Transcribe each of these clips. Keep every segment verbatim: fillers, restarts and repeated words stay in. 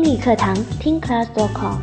英语课堂听 class dot com。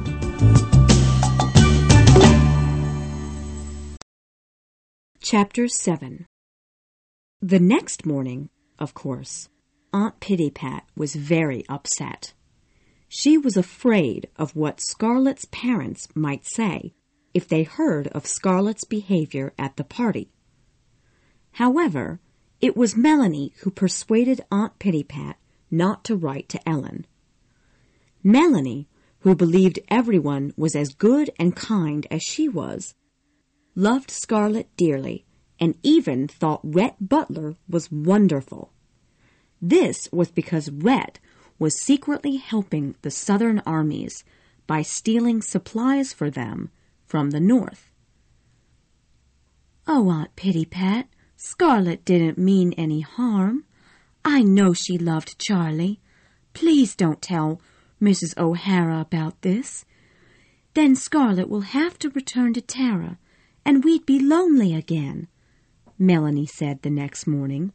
Chapter seven. The next morning, of course, Aunt Pittypat was very upset. She was afraid of what Scarlet's parents might say if they heard of Scarlet's behavior at the party. However, it was Melanie who persuaded Aunt Pittypat not to write to Ellen. Melanie, who believed everyone was as good and kind as she was, loved Scarlet dearly and even thought Rhett Butler was wonderful. This was because Rhett was secretly helping the Southern armies by stealing supplies for them from the North. "Oh, Aunt Pittypat, Scarlet didn't mean any harm. I know she loved Charlie. Please don't tell Missus O'Hara about this. Then Scarlet will have to return to Tara, and we'd be lonely again," Melanie said the next morning.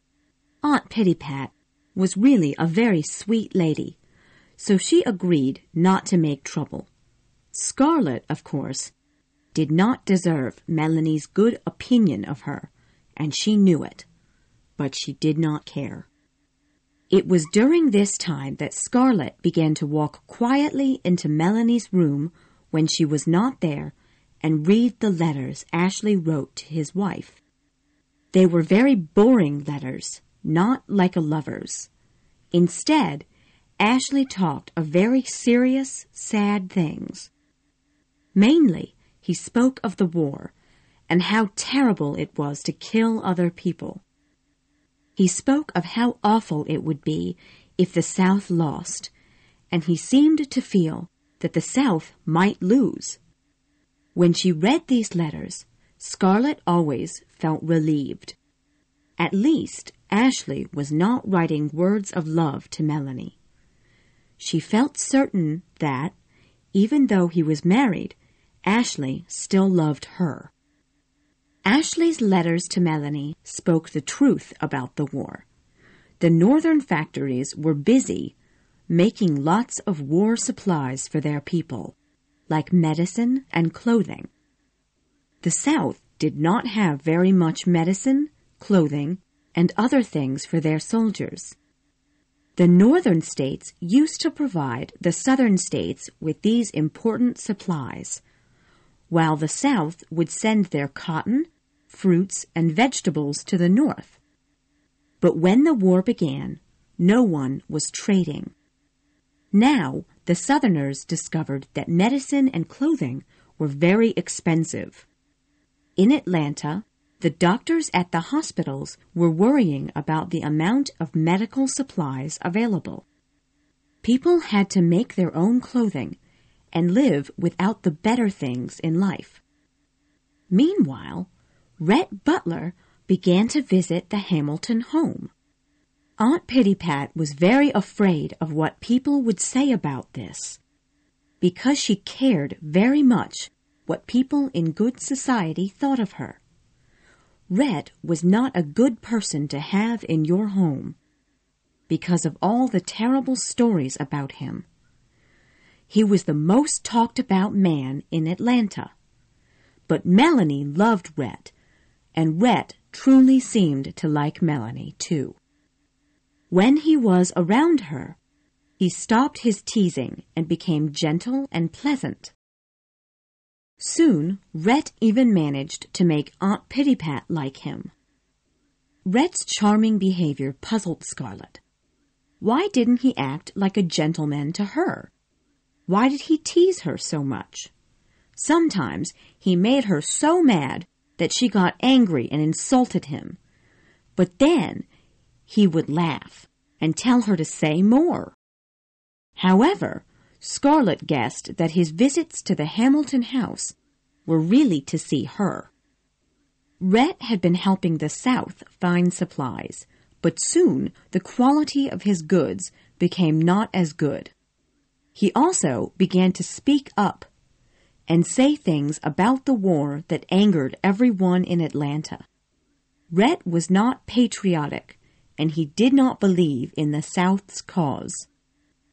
Aunt Pittypat was really a very sweet lady, so she agreed not to make trouble. Scarlet, of course, did not deserve Melanie's good opinion of her, and she knew it, but she did not care. It was during this time that Scarlet began to walk quietly into Melanie's room when she was not there and read the letters Ashley wrote to his wife. They were very boring letters, not like a lover's. Instead, Ashley talked of very serious, sad things. Mainly, he spoke of the war and how terrible it was to kill other people. He spoke of how awful it would be if the South lost, and he seemed to feel that the South might lose. When she read these letters, Scarlet always felt relieved. At least, Ashley was not writing words of love to Melanie. She felt certain that, even though he was married, Ashley still loved her. Ashley's letters to Melanie spoke the truth about the war. The northern factories were busy making lots of war supplies for their people, like medicine and clothing. The South did not have very much medicine, clothing, and other things for their soldiers. The northern states used to provide the southern states with these important supplies, while the South would send their cotton, fruits, and vegetables to the North. But when the war began, no one was trading. Now, the Southerners discovered that medicine and clothing were very expensive. In Atlanta, the doctors at the hospitals were worrying about the amount of medical supplies available. People had to make their own clothing and live without the better things in life. Meanwhile, Rhett Butler began to visit the Hamilton home. Aunt Pittypat was very afraid of what people would say about this, because she cared very much what people in good society thought of her. Rhett was not a good person to have in your home, because of all the terrible stories about him. He was the most talked about man in Atlanta. But Melanie loved Rhett, and Rhett truly seemed to like Melanie, too. When he was around her, he stopped his teasing and became gentle and pleasant. Soon, Rhett even managed to make Aunt Pittypat like him. Rhett's charming behavior puzzled Scarlet. Why didn't he act like a gentleman to her? Why did he tease her so much? Sometimes he made her so mad that she got angry and insulted him. But then he would laugh and tell her to say more. However, Scarlet guessed that his visits to the Hamilton house were really to see her. Rhett had been helping the South find supplies, but soon the quality of his goods became not as good. He also began to speak up and say things about the war that angered everyone in Atlanta. Rhett was not patriotic, and he did not believe in the South's cause.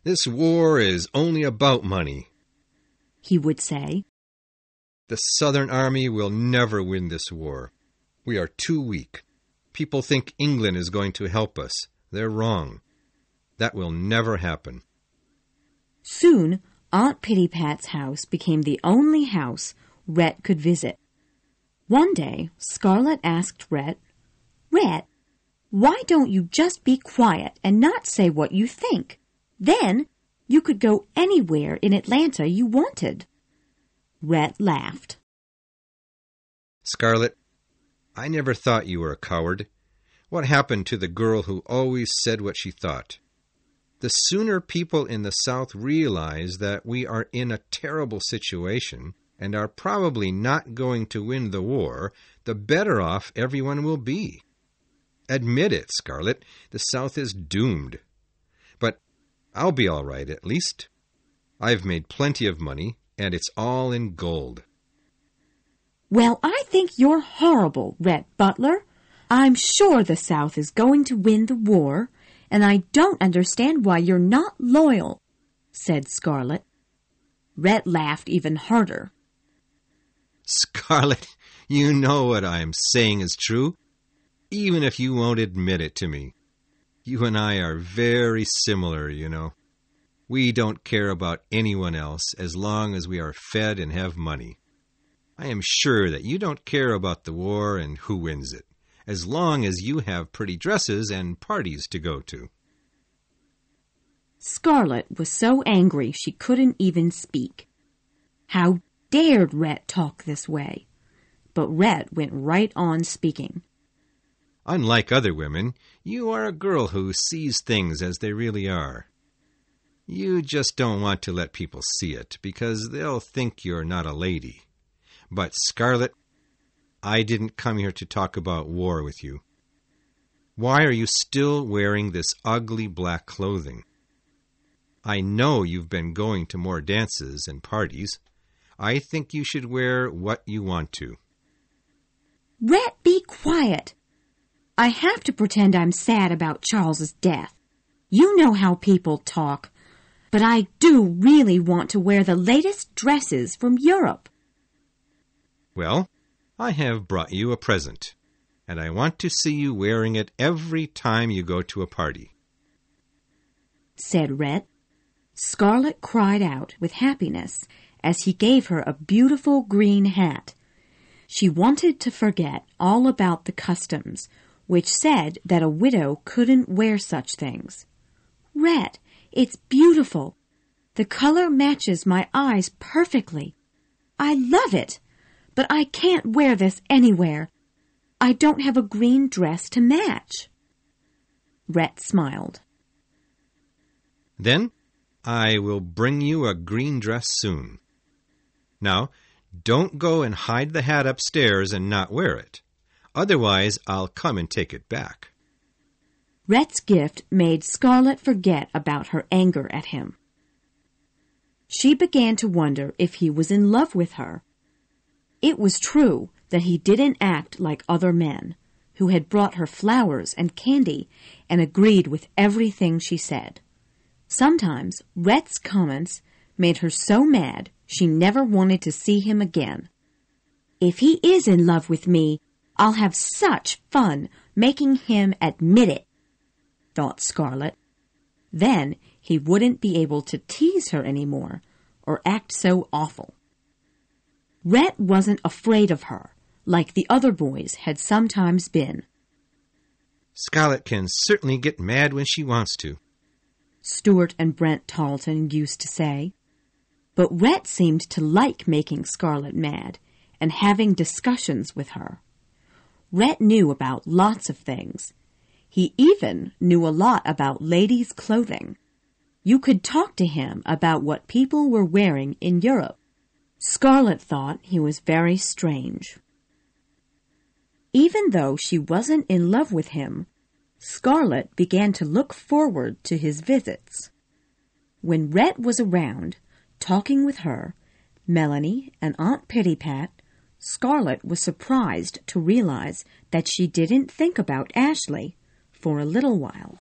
This war is only about money, he would say. The Southern Army will never win this war. We are too weak. People think England is going to help us. They're wrong. That will never happen. Soon, Aunt Pitty-Pat's house became the only house Rhett could visit. One day, Scarlet asked Rhett, "Rhett, why don't you just be quiet and not say what you think? Then you could go anywhere in Atlanta you wanted." Rhett laughed. Scarlet, I never thought you were a coward. What happened to the girl who always said what she thought? The sooner people in the South realize that we are in a terrible situation and are probably not going to win the war, the better off everyone will be. Admit it, Scarlet, the South is doomed. But I'll be all right, at least. I've made plenty of money, and it's all in gold. Well, I think you're horrible, Rhett Butler. I'm sure the South is going to win the war, and I don't understand why you're not loyal, said Scarlet. Rhett laughed even harder. Scarlet, you know what I'm saying is true, even if you won't admit it to me. You and I are very similar, you know. We don't care about anyone else as long as we are fed and have money. I am sure that you don't care about the war and who wins it, as long as you have pretty dresses and parties to go to. Scarlet was so angry she couldn't even speak. How dared Rhett talk this way? But Rhett went right on speaking. Unlike other women, you are a girl who sees things as they really are. You just don't want to let people see it, because they'll think you're not a lady. But, Scarlet, I didn't come here to talk about war with you. Why are you still wearing this ugly black clothing? I know you've been going to more dances and parties. I think you should wear what you want to. Rhett, be quiet. I have to pretend I'm sad about Charles's death. You know how people talk, but I do really want to wear the latest dresses from Europe. Well, I have brought you a present, and I want to see you wearing it every time you go to a party, said Rhett. Scarlet cried out with happiness as he gave her a beautiful green hat. She wanted to forget all about the customs, which said that a widow couldn't wear such things. Rhett, it's beautiful. The color matches my eyes perfectly. I love it, but I can't wear this anywhere. I don't have a green dress to match. Rhett smiled. Then I will bring you a green dress soon. Now, don't go and hide the hat upstairs and not wear it. Otherwise, I'll come and take it back. Rhett's gift made Scarlet forget about her anger at him. She began to wonder if he was in love with her. It was true that he didn't act like other men, who had brought her flowers and candy and agreed with everything she said. Sometimes Rhett's comments made her so mad she never wanted to see him again. If he is in love with me, I'll have such fun making him admit it, thought Scarlet. Then he wouldn't be able to tease her anymore or act so awful. Rhett wasn't afraid of her, like the other boys had sometimes been. Scarlet can certainly get mad when she wants to, Stuart and Brent Tarleton used to say. But Rhett seemed to like making Scarlet mad and having discussions with her. Rhett knew about lots of things. He even knew a lot about ladies' clothing. You could talk to him about what people were wearing in Europe. Scarlet thought he was very strange. Even though she wasn't in love with him, Scarlet began to look forward to his visits. When Rhett was around, talking with her, Melanie, and Aunt Pitty-Pat, Scarlet was surprised to realize that she didn't think about Ashley for a little while.